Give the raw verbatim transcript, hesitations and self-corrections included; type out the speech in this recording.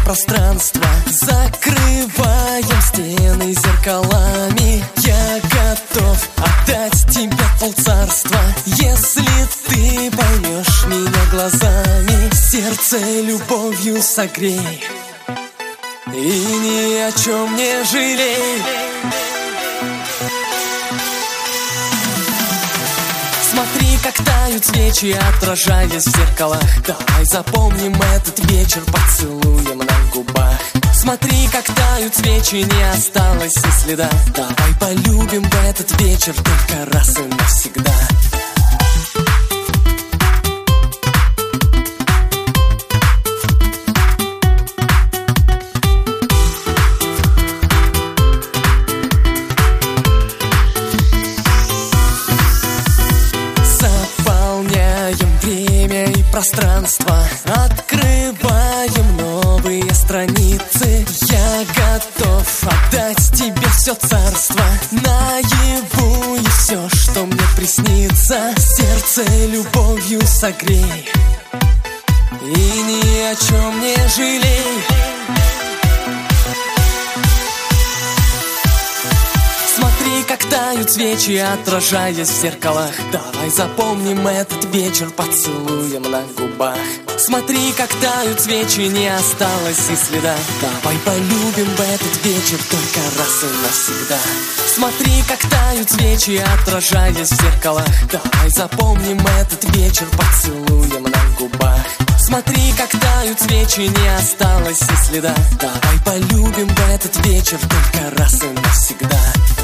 пространство, закрываем стены зеркалами. Я готов отдать тебе полцарства, если ты поймешь меня глазами. Сердце любовью согрей и ни о чем не жалей. Смотри, как тают свечи, отражаясь в зеркалах. Давай запомним этот вечер поцелуем на губах. Смотри, как тают свечи, не осталось и следа. Давай полюбим в этот вечер только раз и навсегда. Время и пространство, открываем новые страницы. Я готов отдать тебе все царство, наяву и все, что мне приснится. Сердце любовью согрей и ни о чем не жалей. Смотри, как тают свечи, отражаясь в зеркалах. Давай запомним этот вечер поцелуем на губах. Смотри, как тают свечи, не осталось и следа. Давай полюбим в этот вечер только раз и навсегда. Смотри, как тают свечи, отражаясь в зеркалах. Давай запомним этот вечер поцелуем на губах. Смотри, как тают свечи, не осталось и следа. Давай полюбим в этот вечер только раз и навсегда.